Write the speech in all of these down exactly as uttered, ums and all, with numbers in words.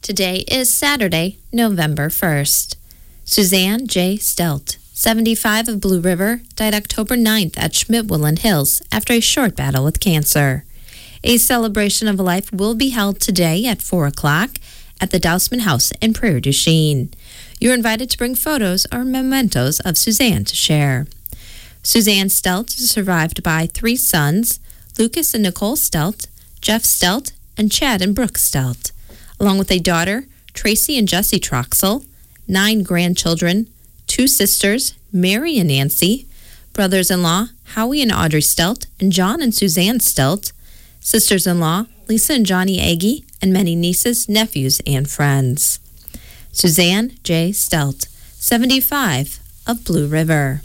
Today is Saturday, November first. Suzanne J. Stelt, seventy-five, of Blue River, died October ninth at Schmidt-Woodland Hills after a short battle with cancer. A celebration of life will be held today at four o'clock at the Dousman House in Prairie du Chien. You're invited to bring photos or mementos of Suzanne to share. Suzanne Stelt is survived by three sons, Lucas and Nicole Stelt, Jeff Stelt, and Chad and Brooke Stelt, along with a daughter, Tracy and Jesse Troxel, nine grandchildren, two sisters, Mary and Nancy, brothers-in-law, Howie and Audrey Stelt, and John and Suzanne Stelt, sisters-in-law, Lisa and Johnny Agee, and many nieces, nephews, and friends. Suzanne J. Stelt, seventy-five, of Blue River.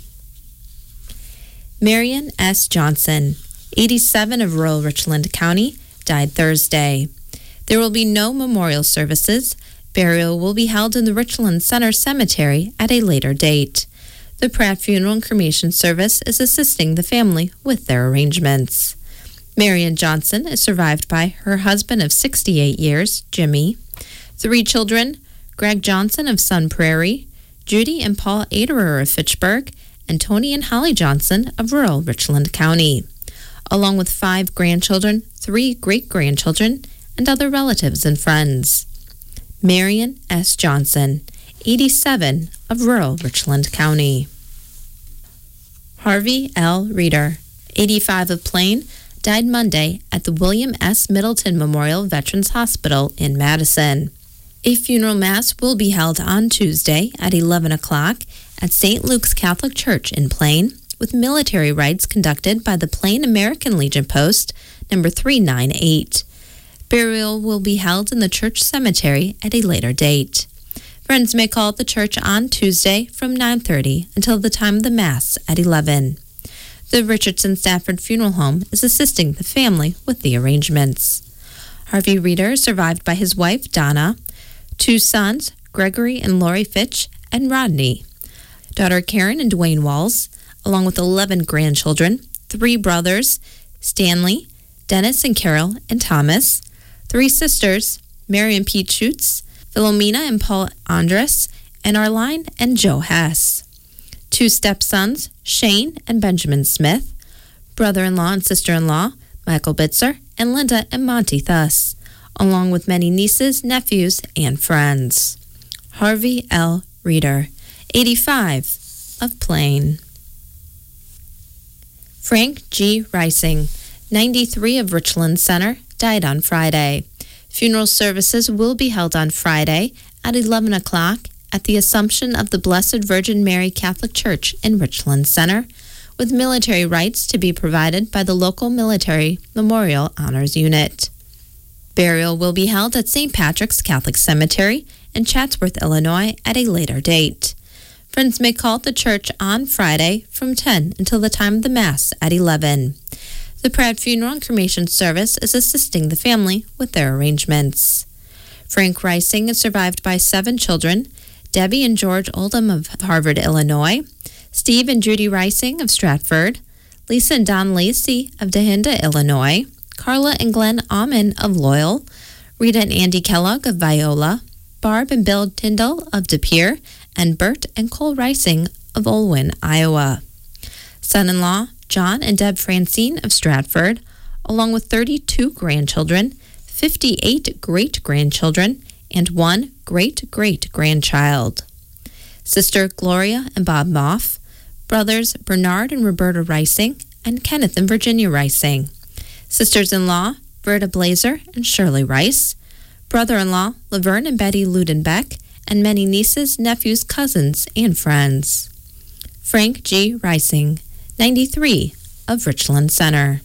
Marion S. Johnson, eighty-seven, of rural Richland County, died Thursday. There will be no memorial services. Burial will be held in the Richland Center Cemetery at a later date. The Pratt Funeral and Cremation Service is assisting the family with their arrangements. Marion Johnson is survived by her husband of sixty-eight years, Jimmy, three children, Greg Johnson of Sun Prairie, Judy and Paul Aderer of Fitchburg, and Tony and Holly Johnson of rural Richland County, along with five grandchildren, three great-grandchildren, and other relatives and friends. Marion S. Johnson, eighty-seven, of rural Richland County. Harvey L. Reeder, eighty-five, of Plain, died Monday at the William S. Middleton Memorial Veterans Hospital in Madison. A funeral mass will be held on Tuesday at eleven o'clock at Saint Luke's Catholic Church in Plain, with military rites conducted by the Plain American Legion Post number three ninety-eight. Burial will be held in the church cemetery at a later date. Friends may call at the church on Tuesday from nine thirty until the time of the Mass at eleven. The Richardson Stafford Funeral Home is assisting the family with the arrangements. Harvey Reeder is survived by his wife, Donna, two sons, Gregory and Lori Fitch, and Rodney, daughter Karen and Dwayne Walls, along with eleven grandchildren, three brothers, Stanley, Dennis and Carol, and Thomas, three sisters, Mary and Pete Schutz, Philomena and Paul Andres, and Arline and Joe Hess. Two stepsons, Shane and Benjamin Smith, brother-in-law and sister-in-law, Michael Bitzer, and Linda and Monty Thuss, along with many nieces, nephews, and friends. Harvey L. Reeder, eighty-five, of Plain. Frank G. Rising, ninety-three, of Richland Center, died on Friday. Funeral services will be held on Friday at eleven o'clock at the Assumption of the Blessed Virgin Mary Catholic Church in Richland Center, with military rites to be provided by the local Military Memorial Honors Unit. Burial will be held at Saint Patrick's Catholic Cemetery in Chatsworth, Illinois at a later date. Friends may call at the church on Friday from ten until the time of the Mass at eleven. The Pratt Funeral and Cremation Service is assisting the family with their arrangements. Frank Rising is survived by seven children, Debbie and George Oldham of Harvard, Illinois, Steve and Judy Rising of Stratford, Lisa and Don Lacey of Dahinda, Illinois, Carla and Glenn Aumann of Loyal, Rita and Andy Kellogg of Viola, Barb and Bill Tyndall of De Pere, and Bert and Cole Rising of Olwyn, Iowa. Son-in-law, John and Deb Francine of Stratford, along with thirty-two grandchildren, fifty-eight great-grandchildren, and one great-great-grandchild. Sister Gloria and Bob Moff, brothers Bernard and Roberta Rising, and Kenneth and Virginia Rising. Sisters-in-law, Berta Blazer and Shirley Rice, brother-in-law, Laverne and Betty Ludenbeck, and many nieces, nephews, cousins, and friends. Frank G. Rising, ninety-three, of Richland Center.